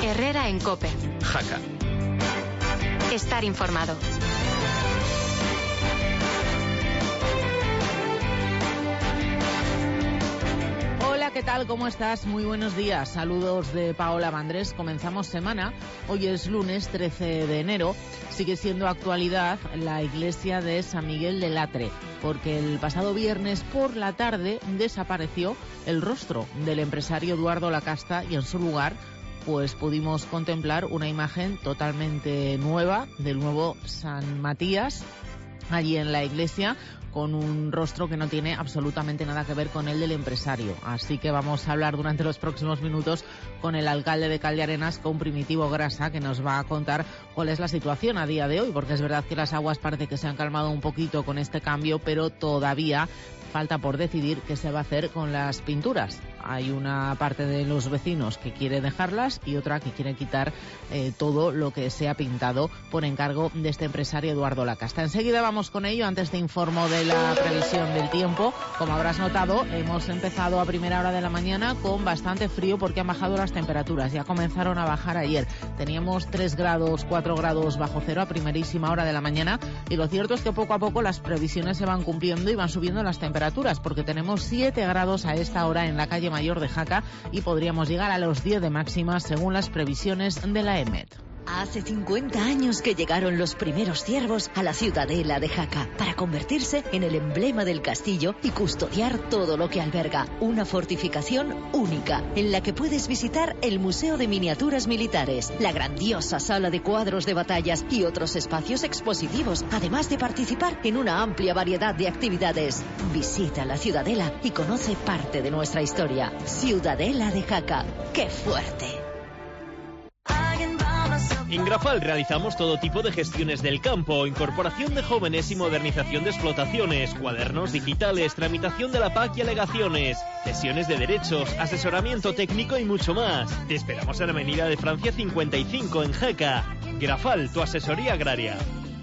Herrera en COPE. Jaca. Estar informado. Hola, ¿qué tal? ¿Cómo estás? Muy buenos días. Saludos de Paola Mandrés. Comenzamos semana. Hoy es lunes 13 de enero. Sigue siendo actualidad la iglesia de San Miguel de Latre, porque el pasado viernes por la tarde desapareció el rostro del empresario Eduardo Lacasta y en su lugar pues pudimos contemplar una imagen totalmente nueva del nuevo San Matías allí en la iglesia, con un rostro que no tiene absolutamente nada que ver con el del empresario. Así que vamos a hablar durante los próximos minutos con el alcalde de Caldearenas, con Primitivo Grasa, que nos va a contar cuál es la situación a día de hoy, porque es verdad que las aguas parece que se han calmado un poquito con este cambio, pero todavía falta por decidir qué se va a hacer con las pinturas. Hay una parte de los vecinos que quiere dejarlas y otra que quiere quitar todo lo que se ha pintado por encargo de este empresario Eduardo Lacasta. Enseguida vamos con ello. Antes te informo de la previsión del tiempo. Como habrás notado, hemos empezado a primera hora de la mañana con bastante frío porque han bajado las temperaturas. Ya comenzaron a bajar ayer. Teníamos 3 grados, 4 grados bajo cero a primerísima hora de la mañana, y lo cierto es que poco a poco las previsiones se van cumpliendo y van subiendo las temperaturas, porque tenemos 7 grados a esta hora en la calle Mayor de Jaca y podríamos llegar a los 10 de máxima según las previsiones de la EMET. Hace 50 años que llegaron los primeros ciervos a la ciudadela de Jaca para convertirse en el emblema del castillo y custodiar todo lo que alberga. Una fortificación única en la que puedes visitar el Museo de Miniaturas Militares, la grandiosa sala de cuadros de batallas y otros espacios expositivos, además de participar en una amplia variedad de actividades. Visita la ciudadela y conoce parte de nuestra historia. Ciudadela de Jaca. ¡Qué fuerte! En Grafal realizamos todo tipo de gestiones del campo, incorporación de jóvenes y modernización de explotaciones, cuadernos digitales, tramitación de la PAC y alegaciones, cesiones de derechos, asesoramiento técnico y mucho más. Te esperamos en la Avenida de Francia 55 en Jaca. Grafal, tu asesoría agraria.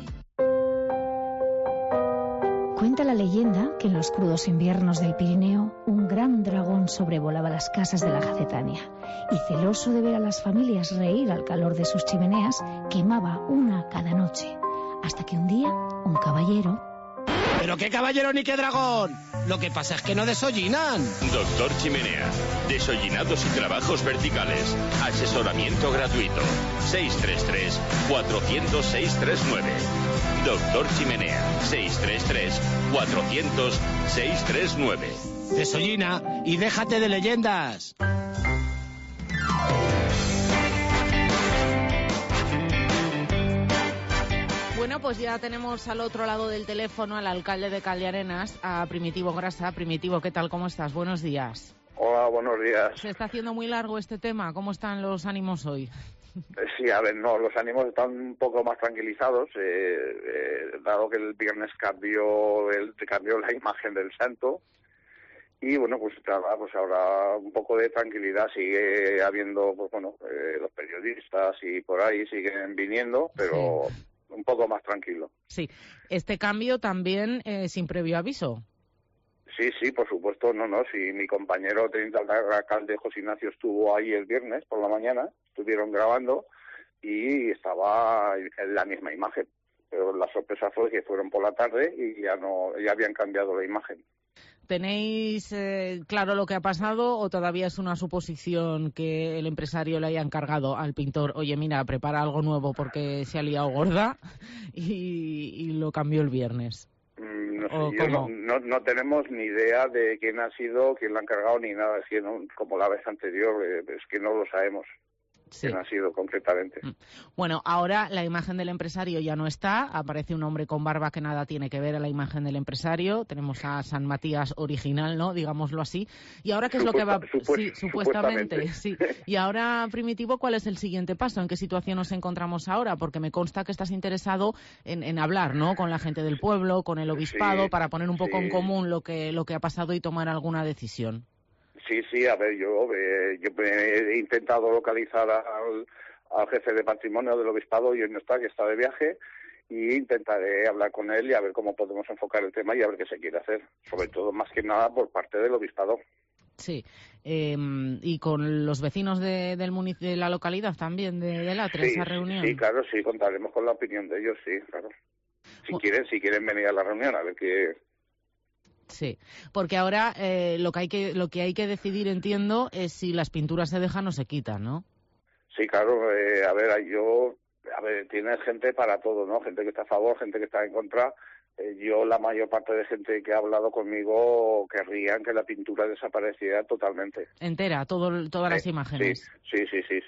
Cuenta la leyenda que en los crudos inviernos del Pirineo un gran dragón sobrevolaba las casas de la Jacetania y, celoso de ver a las familias reír al calor de sus chimeneas, quemaba una cada noche, hasta que un día un caballero... ¿Pero qué caballero ni qué dragón? Lo que pasa es que no desollinan. Doctor Chimenea. Desollinados y trabajos verticales. Asesoramiento gratuito. 633-400-639. Doctor Chimenea. 633-400-639. Desollina y déjate de leyendas. Bueno, pues ya tenemos al otro lado del teléfono al alcalde de Caldearenas, a Primitivo Grasa. Primitivo, ¿qué tal? ¿Cómo estás? Buenos días. Hola, buenos días. ¿Se está haciendo muy largo este tema? ¿Cómo están los ánimos hoy? Sí, a ver, no, los ánimos están un poco más tranquilizados, dado que el viernes cambió la imagen del santo. Y bueno, pues nada, pues ahora un poco de tranquilidad. Sigue habiendo, pues bueno, los periodistas y por ahí siguen viniendo, pero... Sí. Un poco más tranquilo. Sí. ¿Este cambio también sin previo aviso? Sí, por supuesto. No. Si mi compañero teniente alcalde José Ignacio estuvo ahí el viernes por la mañana, estuvieron grabando y estaba en la misma imagen. Pero la sorpresa fue que fueron por la tarde y ya habían cambiado la imagen. ¿Tenéis claro lo que ha pasado o todavía es una suposición que el empresario le haya encargado al pintor? Oye, mira, prepara algo nuevo porque se ha liado gorda y lo cambió el viernes. No sé, no tenemos ni idea de quién ha sido, quién lo ha encargado ni nada. Es que como la vez anterior, es que no lo sabemos. Sí. ¿Quién ha sido concretamente? Bueno, ahora la imagen del empresario ya no está, aparece un hombre con barba que nada tiene que ver a la imagen del empresario, tenemos a San Matías original, ¿no? Digámoslo así. ¿Y ahora qué es lo que va? Sí, supuestamente, sí. Y ahora, Primitivo, ¿cuál es el siguiente paso? ¿En qué situación nos encontramos ahora? Porque me consta que estás interesado en hablar, ¿no? Con la gente del pueblo, con el obispado, para poner un poco en común lo que ha pasado y tomar alguna decisión. Sí, a ver, yo he intentado localizar al jefe de patrimonio del obispado y hoy no está, que está de viaje, y intentaré hablar con él y a ver cómo podemos enfocar el tema y a ver qué se quiere hacer, sobre todo más que nada por parte del obispado. Sí. Y con los vecinos de la localidad también, de Latre, esa reunión. Sí, claro, sí, contaremos con la opinión de ellos, sí, claro. Si quieren venir a la reunión, a ver qué... Sí, porque ahora lo que hay que decidir, entiendo, es si las pinturas se dejan o se quitan, ¿no? Sí, claro, tiene gente para todo, ¿no? Gente que está a favor, gente que está en contra. Yo, la mayor parte de gente que ha hablado conmigo querrían que la pintura desapareciera totalmente. Entera, todas las imágenes. Sí.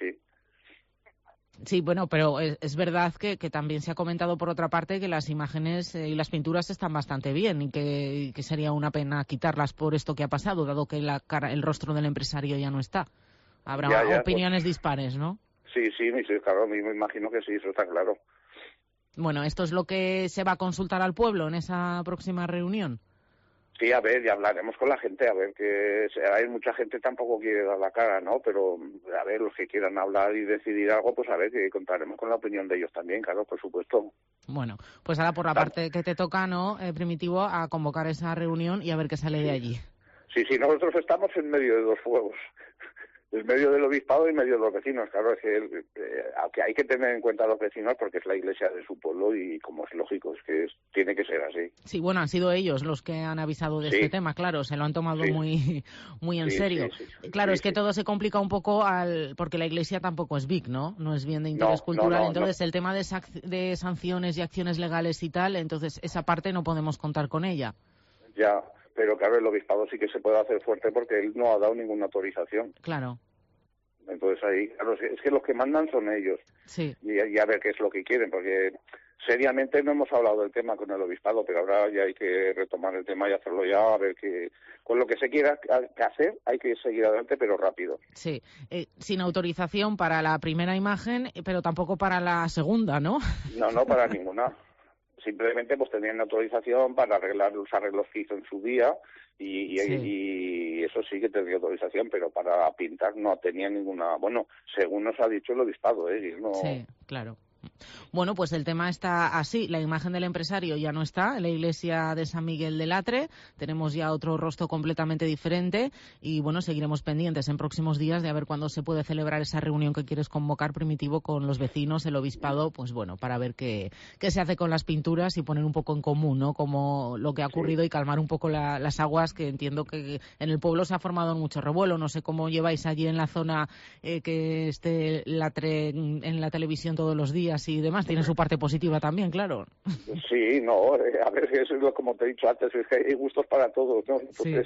Sí, bueno, pero es verdad que también se ha comentado por otra parte que las imágenes y las pinturas están bastante bien y que sería una pena quitarlas por esto que ha pasado, dado que el rostro del empresario ya no está. Habrá opiniones dispares, ¿no? Sí, claro, me imagino que sí, eso está claro. Bueno, ¿esto es lo que se va a consultar al pueblo en esa próxima reunión? Sí, a ver, ya hablaremos con la gente, a ver, que hay mucha gente tampoco quiere dar la cara, ¿no? Pero, a ver, los que quieran hablar y decidir algo, pues a ver, que contaremos con la opinión de ellos también, claro, por supuesto. Bueno, pues ahora por la parte que te toca, ¿no, Primitivo, a convocar esa reunión y a ver qué sale de allí? Sí, nosotros estamos en medio de dos fuegos. En medio del obispado y en medio de los vecinos, claro, es que aunque hay que tener en cuenta a los vecinos porque es la iglesia de su pueblo y como es lógico, es que tiene que ser así. Sí, bueno, han sido ellos los que han avisado de este tema, claro, se lo han tomado muy en serio. Claro, es que todo se complica un poco porque la iglesia tampoco es BIC, ¿no? No es bien de interés cultural, entonces el tema de sanciones y acciones legales y tal, entonces esa parte no podemos contar con ella. Ya. Pero claro, el obispado sí que se puede hacer fuerte porque él no ha dado ninguna autorización. Claro. Entonces ahí, claro, es que los que mandan son ellos. Sí. Y a ver qué es lo que quieren, porque seriamente no hemos hablado del tema con el obispado, pero ahora ya hay que retomar el tema y hacerlo ya, a ver que con lo que se quiera hacer hay que seguir adelante, pero rápido. Sí, sin autorización para la primera imagen, pero tampoco para la segunda, ¿no? No, para ninguna. Simplemente pues tenían autorización para arreglar los arreglos que hizo en su día y eso sí que tenía autorización, pero para pintar no tenía ninguna... Bueno, según nos ha dicho el obispado, no... Sí, claro. Bueno, pues el tema está así. La imagen del empresario ya no está en la iglesia de San Miguel de Latre. Tenemos ya otro rostro completamente diferente y, bueno, seguiremos pendientes en próximos días de a ver cuándo se puede celebrar esa reunión que quieres convocar, Primitivo, con los vecinos, el obispado, pues bueno, para ver qué se hace con las pinturas y poner un poco en común, ¿no? Como lo que ha ocurrido y calmar un poco las aguas, que entiendo que en el pueblo se ha formado mucho revuelo. No sé cómo lleváis allí en la zona que esté Latre en la televisión todos los días y demás, tiene su parte positiva también, claro. Sí, no, a ver, eso es como te he dicho antes, es que hay gustos para todos, ¿no? Entonces,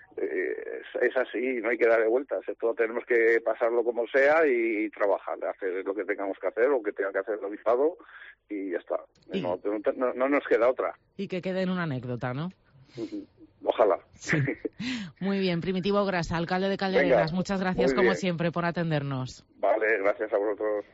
es así, no hay que darle vueltas, esto tenemos que pasarlo como sea y trabajar, hacer lo que tengamos que hacer, o que tenga que hacer el obispado, y ya está. No nos queda otra. Y que quede en una anécdota, ¿no? Ojalá. Sí. Muy bien, Primitivo Grasa, alcalde de Caldereras, muchas gracias como siempre por atendernos. Vale, gracias a vosotros.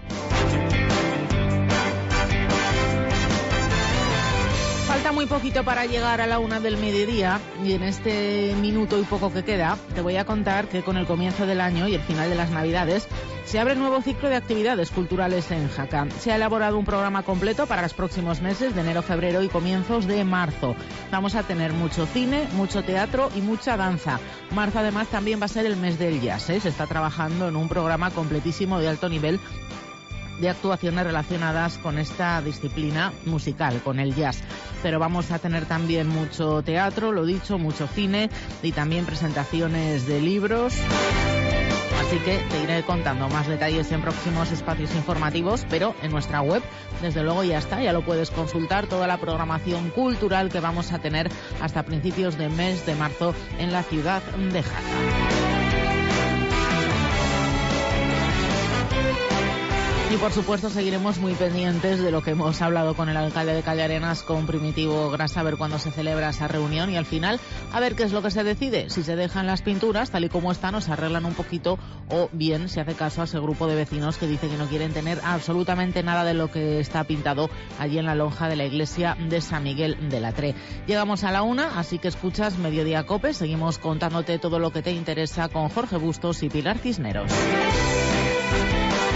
Falta muy poquito para llegar a la 1 del mediodía y en este minuto y poco que queda te voy a contar que con el comienzo del año y el final de las Navidades se abre un nuevo ciclo de actividades culturales en Jaca. Se ha elaborado un programa completo para los próximos meses de enero, febrero y comienzos de marzo. Vamos a tener mucho cine, mucho teatro y mucha danza. Marzo además también va a ser el mes del jazz, Se está trabajando en un programa completísimo de alto nivel de actuaciones relacionadas con esta disciplina musical, con el jazz. Pero vamos a tener también mucho teatro, lo dicho, mucho cine y también presentaciones de libros. Así que te iré contando más detalles en próximos espacios informativos, pero en nuestra web, desde luego ya está, ya lo puedes consultar, toda la programación cultural que vamos a tener hasta principios de mes de marzo en la ciudad de Jaca. Y por supuesto seguiremos muy pendientes de lo que hemos hablado con el alcalde de Callarenas, con Primitivo Grasa, a ver cuándo se celebra esa reunión y al final a ver qué es lo que se decide, si se dejan las pinturas tal y como están o se arreglan un poquito, o bien se hace caso a ese grupo de vecinos que dice que no quieren tener absolutamente nada de lo que está pintado allí en la lonja de la iglesia de San Miguel de Latre. Llegamos a la 1, así que escuchas Mediodía Cope, seguimos contándote todo lo que te interesa con Jorge Bustos y Pilar Cisneros.